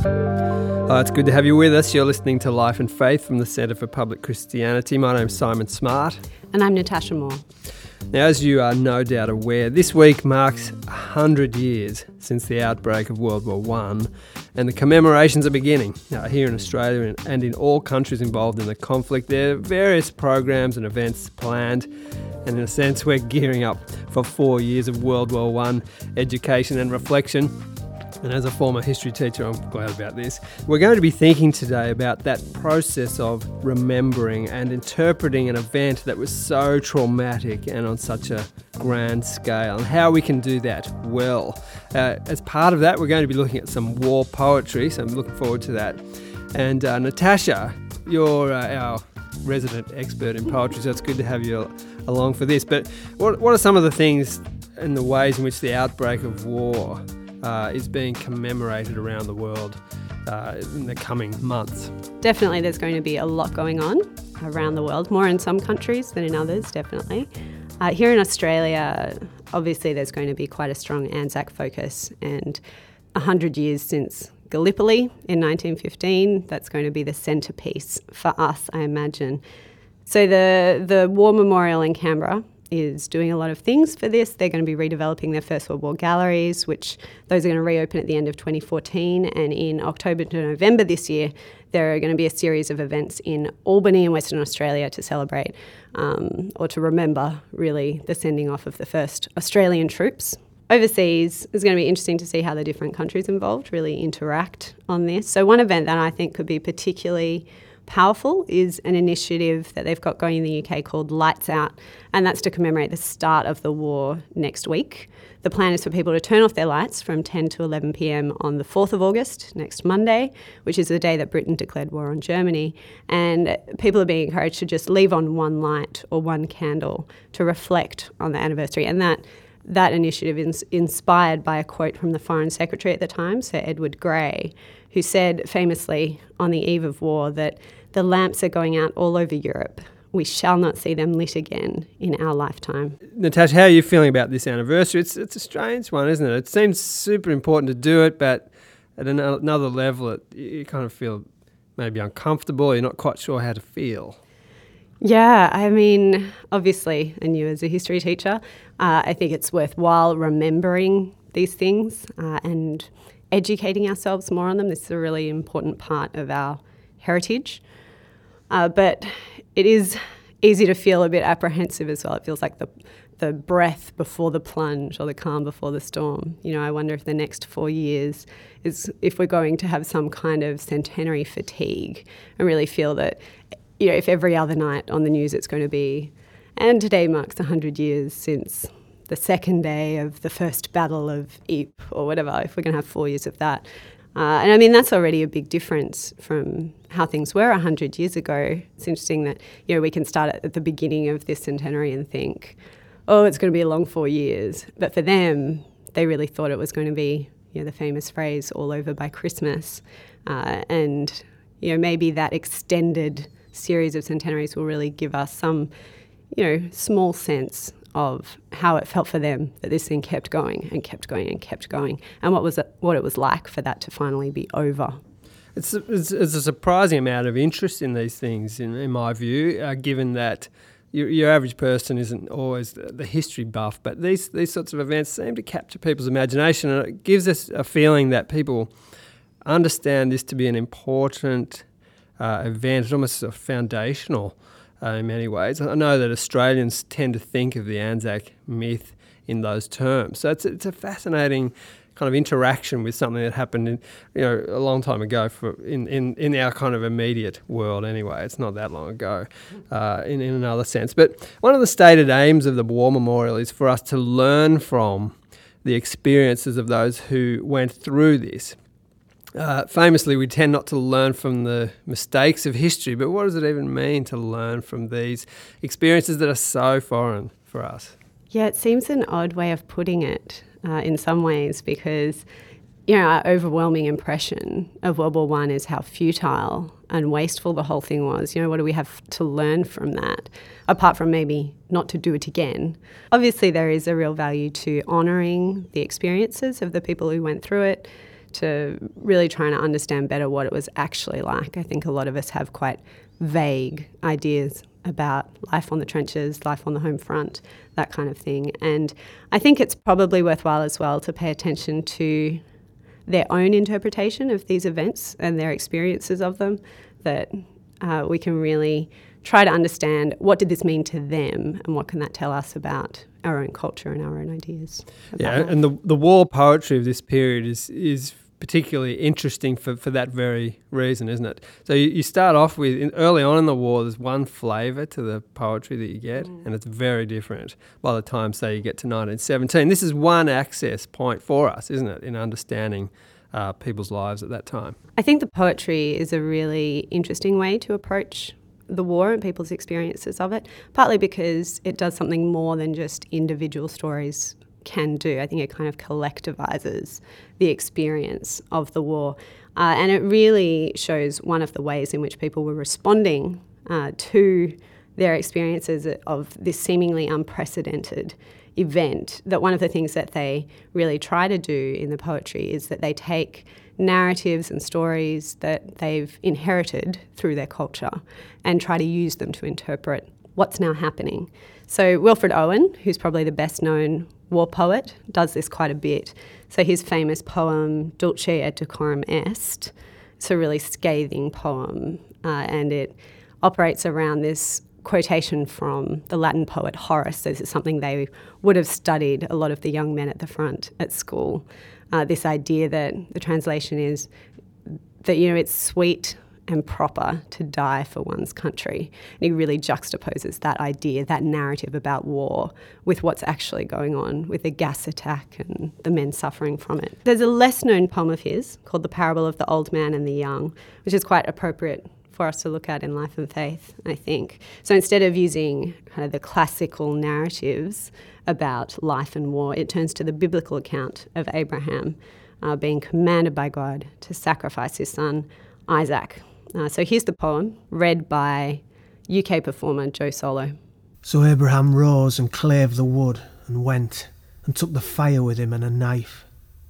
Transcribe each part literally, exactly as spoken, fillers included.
Oh, it's good to have you with us. You're listening to Life and Faith from the Centre for Public Christianity. My name's Simon Smart. And I'm Natasha Moore. Now, as you are no doubt aware, this week marks one hundred years since the outbreak of World War One, and the commemorations are beginning. Now, here in Australia and in all countries involved in the conflict, there are various programs and events planned, and in a sense we're gearing up for four years of World War One education and reflection. And as a former history teacher, I'm glad about this. We're going to be thinking today about that process of remembering and interpreting an event that was so traumatic and on such a grand scale, and how we can do that well. Uh, as part of that, we're going to be looking at some war poetry, so I'm looking forward to that. And uh, Natasha, you're uh, our resident expert in poetry, so it's good to have you along for this. But what, what are some of the things and the ways in which the outbreak of war Uh, is being commemorated around the world uh, in the coming months? Definitely there's going to be a lot going on around the world, more in some countries than in others, definitely. Uh, here in Australia, obviously there's going to be quite a strong Anzac focus, and one hundred years since Gallipoli in nineteen fifteen, that's going to be the centrepiece for us, I imagine. So the, the War Memorial in Canberra is doing a lot of things for this. They're going to be redeveloping their First World War galleries, which those are going to reopen at the end of twenty fourteen. And in October to November this year, there are going to be a series of events in Albany in Western Australia to celebrate um, or to remember, really, the sending off of the first Australian troops. Overseas, it's going to be interesting to see how the different countries involved really interact on this. So one event that I think could be particularly powerful is an initiative that they've got going in the U K called Lights Out, and that's to commemorate the start of the war next week. The plan is for people to turn off their lights from ten to eleven p.m. on the fourth of August, next Monday, which is the day that Britain declared war on Germany, and people are being encouraged to just leave on one light or one candle to reflect on the anniversary. And that that initiative is inspired by a quote from the Foreign Secretary at the time, Sir Edward Grey, who said famously on the eve of war that the lamps are going out all over Europe. We shall not see them lit again in our lifetime. Natasha, how are you feeling about this anniversary? It's it's a strange one, isn't it? It seems super important to do it, but at another level, it, you kind of feel maybe uncomfortable. You're not quite sure how to feel. Yeah, I mean, obviously, and you as a history teacher, uh, I think it's worthwhile remembering these things uh, and educating ourselves more on them. This is a really important part of our heritage. Uh, but it is easy to feel a bit apprehensive as well. It feels like the the breath before the plunge or the calm before the storm. You know, I wonder if the next four years is if we're going to have some kind of centenary fatigue and really feel that, you know, if every other night on the news it's going to be, and today marks one hundred years since the second day of the first battle of Ypres or whatever, if we're going to have four years of that. Uh, and I mean, that's already a big difference from how things were one hundred years ago. It's interesting that, you know, we can start at the beginning of this centenary and think, oh, it's going to be a long four years. But for them, they really thought it was going to be, you know, the famous phrase, all over by Christmas. Uh, and, you know, maybe that extended series of centenaries will really give us some, you know, small sense of how it felt for them that this thing kept going and kept going and kept going, and what was it, what it was like for that to finally be over. It's a, it's, it's a surprising amount of interest in these things, in, in my view, uh, given that your, your average person isn't always the, the history buff, but these, these sorts of events seem to capture people's imagination, and it gives us a feeling that people understand this to be an important uh, event, almost sort of foundational Uh, in many ways. I know that Australians tend to think of the Anzac myth in those terms. So it's it's a fascinating kind of interaction with something that happened in, you know, a long time ago for in, in, in our kind of immediate world anyway. It's not that long ago uh, in, in another sense. But one of the stated aims of the War Memorial is for us to learn from the experiences of those who went through this. Uh, famously, we tend not to learn from the mistakes of history, but what does it even mean to learn from these experiences that are so foreign for us? Yeah, it seems an odd way of putting it uh, in some ways, because, you know, our overwhelming impression of World War One is how futile and wasteful the whole thing was. You know, what do we have to learn from that, apart from maybe not to do it again? Obviously, there is a real value to honouring the experiences of the people who went through it, to really trying to understand better what it was actually like. I think a lot of us have quite vague ideas about life on the trenches, life on the home front, that kind of thing. And I think it's probably worthwhile as well to pay attention to their own interpretation of these events and their experiences of them, that uh, we can really try to understand what did this mean to them and what can that tell us about our own culture and our own ideas. Yeah, life. and the the war poetry of this period is is particularly interesting for, for that very reason, isn't it? So you, you start off with, in, early on in the war, there's one flavour to the poetry that you get, mm. and it's very different by the time, say, you get to nineteen seventeen. This is one access point for us, isn't it, in understanding uh, people's lives at that time. I think the poetry is a really interesting way to approach the war and people's experiences of it, partly because it does something more than just individual stories can do. I think it kind of collectivizes the experience of the war. Uh, and it really shows one of the ways in which people were responding uh, to their experiences of this seemingly unprecedented event, that one of the things that they really try to do in the poetry is that they take narratives and stories that they've inherited through their culture and try to use them to interpret what's now happening. So Wilfred Owen, who's probably the best known war poet, does this quite a bit. So his famous poem Dulce et decorum est, it's a really scathing poem, uh, and it operates around this quotation from the Latin poet Horace. So this is something they would have studied, a lot of the young men at the front at school. Uh, this idea that the translation is that, you know, it's sweet and proper to die for one's country. And he really juxtaposes that idea, that narrative about war, with what's actually going on with the gas attack and the men suffering from it. There's a less known poem of his called The Parable of the Old Man and the Young, which is quite appropriate for us to look at in Life and Faith, I think. So instead of using kind of the classical narratives about life and war, it turns to the biblical account of Abraham uh, being commanded by God to sacrifice his son Isaac. Uh, so here's the poem, read by U K performer Joe Solo. So Abraham rose and clave the wood and went and took the fire with him and a knife.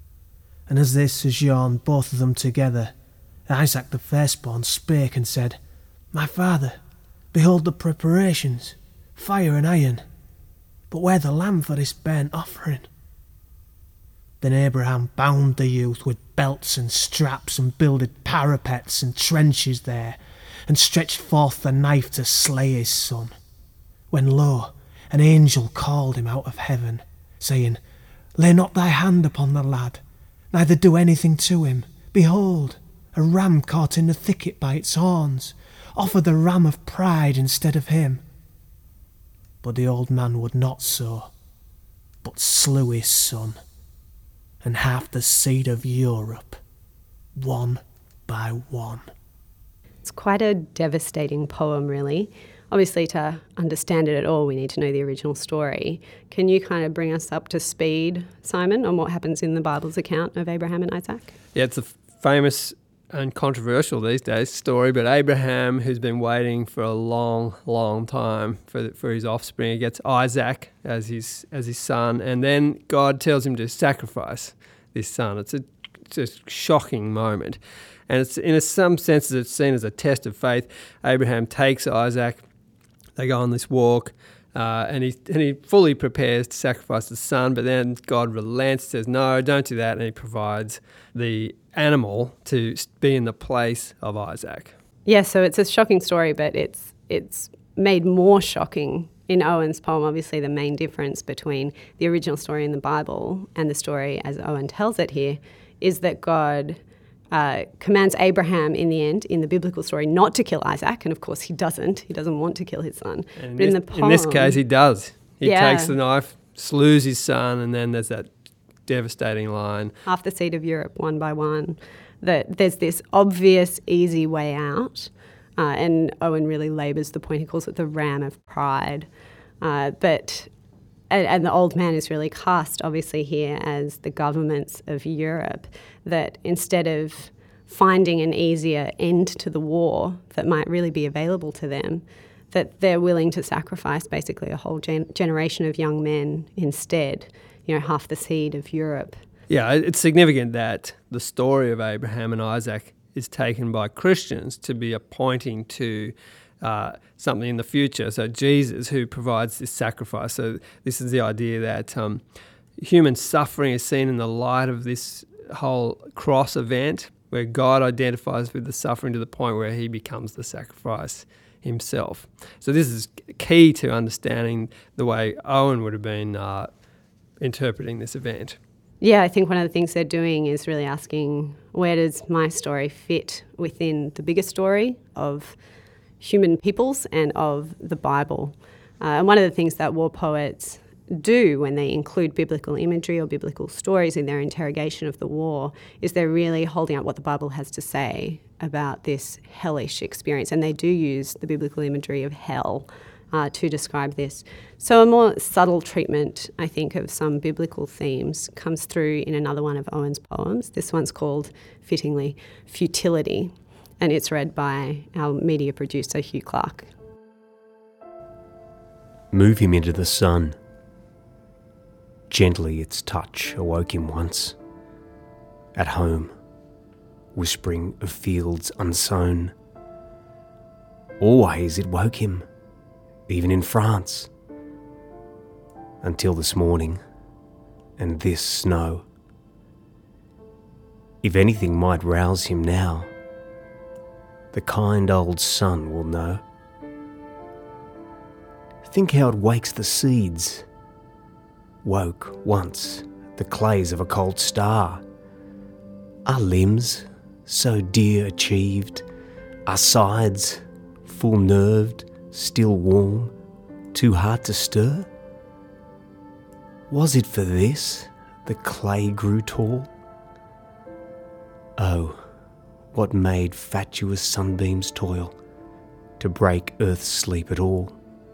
And as they sojourned both of them together, Isaac the firstborn spake and said, My father, behold the preparations, fire and iron, but where the lamb for this burnt offering? Then Abraham bound the youth with belts and straps and builded parapets and trenches there, and stretched forth the knife to slay his son. When lo, an angel called him out of heaven, saying, Lay not thy hand upon the lad, neither do anything to him. Behold, a ram caught in the thicket by its horns. Offer the ram of pride instead of him. But the old man would not so, but slew his son, and half the seed of Europe, one by one. It's quite a devastating poem, really. Obviously, to understand it at all, we need to know the original story. Can you kind of bring us up to speed, Simon, on what happens in the Bible's account of Abraham and Isaac? Yeah, it's a famous and controversial these days story, but Abraham, who's been waiting for a long, long time for for his offspring, he gets Isaac as his as his son, and then God tells him to sacrifice this son. It's a, it's a shocking moment, and it's in a, some senses it's seen as a test of faith. Abraham takes Isaac, they go on this walk, uh, and he and he fully prepares to sacrifice the son, but then God relents, says, no, don't do that, and he provides the animal to be in the place of Isaac. Yeah, so it's a shocking story, but it's it's made more shocking in Owen's poem. Obviously, the main difference between the original story in the Bible and the story as Owen tells it here is that God uh, commands Abraham in the end, in the biblical story, not to kill Isaac, and of course he doesn't. He doesn't want to kill his son. And but in, in this, the poem, in this case, he does. He yeah. takes the knife, slews his son, and then there's that devastating line. Half the seed of Europe, one by one. That there's this obvious, easy way out. Uh, and Owen really labours the point. He calls it the ram of pride. Uh, but and, and the old man is really cast, obviously, here as the governments of Europe, that instead of finding an easier end to the war that might really be available to them, that they're willing to sacrifice basically a whole gen- generation of young men instead, you know, half the seed of Europe. Yeah, it's significant that the story of Abraham and Isaac is taken by Christians to be a pointing to uh, something in the future. So Jesus, who provides this sacrifice. So this is the idea that um, human suffering is seen in the light of this whole cross event, where God identifies with the suffering to the point where he becomes the sacrifice himself. So this is key to understanding the way Owen would have been uh, interpreting this event. Yeah, I think one of the things they're doing is really asking, where does my story fit within the bigger story of human peoples and of the Bible? Uh, and one of the things that war poets do when they include biblical imagery or biblical stories in their interrogation of the war is they're really holding up what the Bible has to say about this hellish experience. And they do use the biblical imagery of hell uh, to describe this. So a more subtle treatment, I think, of some biblical themes comes through in another one of Owen's poems. This one's called, fittingly, Futility, and it's read by our media producer, Hugh Clark. Move him into the sun. Gently its touch awoke him once. At home, whispering of fields unsown. Always it woke him, even in France. Until this morning, and this snow. If anything might rouse him now, the kind old sun will know. Think how it wakes the seeds. Woke once the clays of a cold star. Our limbs, so dear achieved, our sides, full nerved, still warm, too hard to stir? Was it for this the clay grew tall? Oh, what made fatuous sunbeams toil to break earth's sleep at all?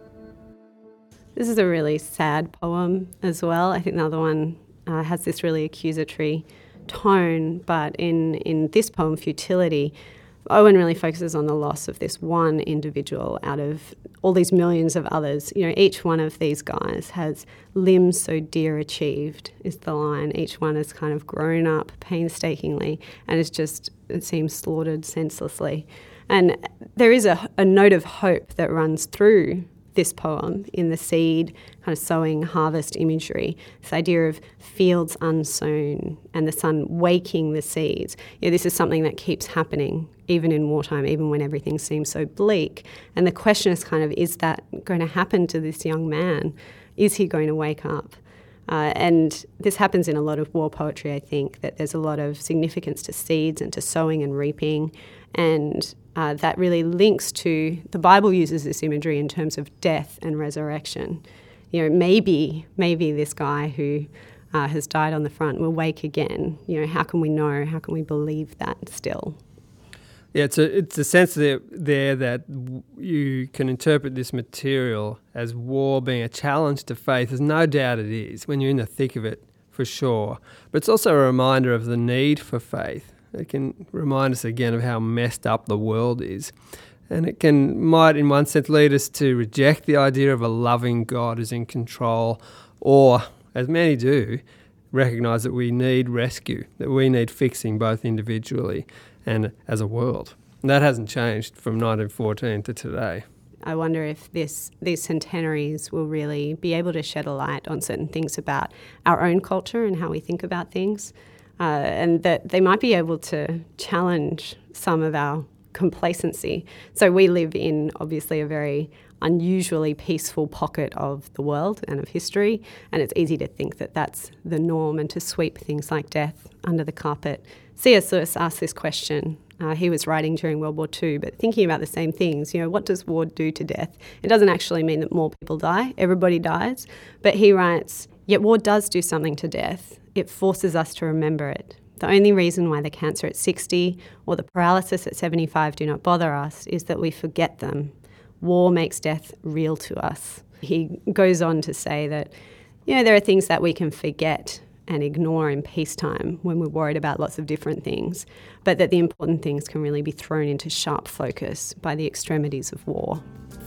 This is a really sad poem as well. I think the other one uh, has this really accusatory tone, but in, in this poem, Futility, Owen really focuses on the loss of this one individual out of all these millions of others. You know, each one of these guys has limbs so dear achieved, is the line. Each one has kind of grown up painstakingly and is just, it seems, slaughtered senselessly. And there is a, a note of hope that runs through this poem in the seed, kind of sowing harvest imagery, this idea of fields unsown and the sun waking the seeds. You know, this is something that keeps happening even in wartime, even when everything seems so bleak. And the question is kind of, is that going to happen to this young man? Is he going to wake up? Uh, and this happens in a lot of war poetry, I think, that there's a lot of significance to seeds and to sowing and reaping, and uh, that really links to, the Bible uses this imagery in terms of death and resurrection. You know, maybe, maybe this guy who uh, has died on the front will wake again. You know, how can we know? How can we believe that still? Yeah, it's a, it's a sense there, there that w- you can interpret this material as war being a challenge to faith. There's no doubt it is when you're in the thick of it, for sure. But it's also a reminder of the need for faith. It can remind us again of how messed up the world is. And it can might, in one sense, lead us to reject the idea of a loving God who's in control, or, as many do, recognise that we need rescue, that we need fixing both individually and as a world. And that hasn't changed from nineteen fourteen to today. I wonder if this these centenaries will really be able to shed a light on certain things about our own culture and how we think about things, uh, and that they might be able to challenge some of our complacency. So we live in, obviously, a very unusually peaceful pocket of the world and of history, and it's easy to think that that's the norm and to sweep things like death under the carpet. C S Lewis asked this question. Uh, he was writing during World War Two, but thinking about the same things. You know, what does war do to death? It doesn't actually mean that more people die. Everybody dies. But he writes, yet war does do something to death. It forces us to remember it. The only reason why the cancer at sixty or the paralysis at seventy-five do not bother us is that we forget them. War makes death real to us. He goes on to say that, you know, there are things that we can forget and ignore in peacetime when we're worried about lots of different things, but that the important things can really be thrown into sharp focus by the extremities of war.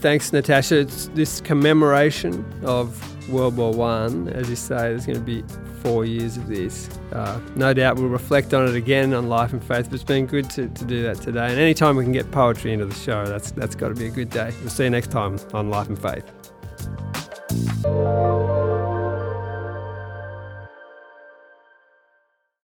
thanks, Natasha. It's this commemoration of World War One, as you say, there's going to be four years of this. Uh, no doubt we'll reflect on it again on Life and Faith, but it's been good to, to do that today. And anytime we can get poetry into the show, that's that's got to be a good day. We'll see you next time on Life and Faith.